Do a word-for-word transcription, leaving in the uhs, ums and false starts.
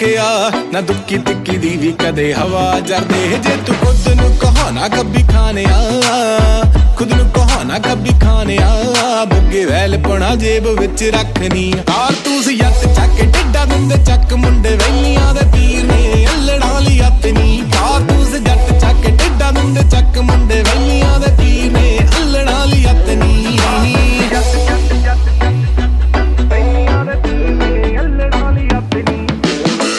ना दुक्की तिक्की दी भी कदे हवा जरदे जे तू खुद नू कहाना कभी खाने आ खुद नू कहाना कभी खाने आ बुगे वैल पना जेब विच रखनी कार तू यत चक टिड्डा दंदे चक मुंडे वैली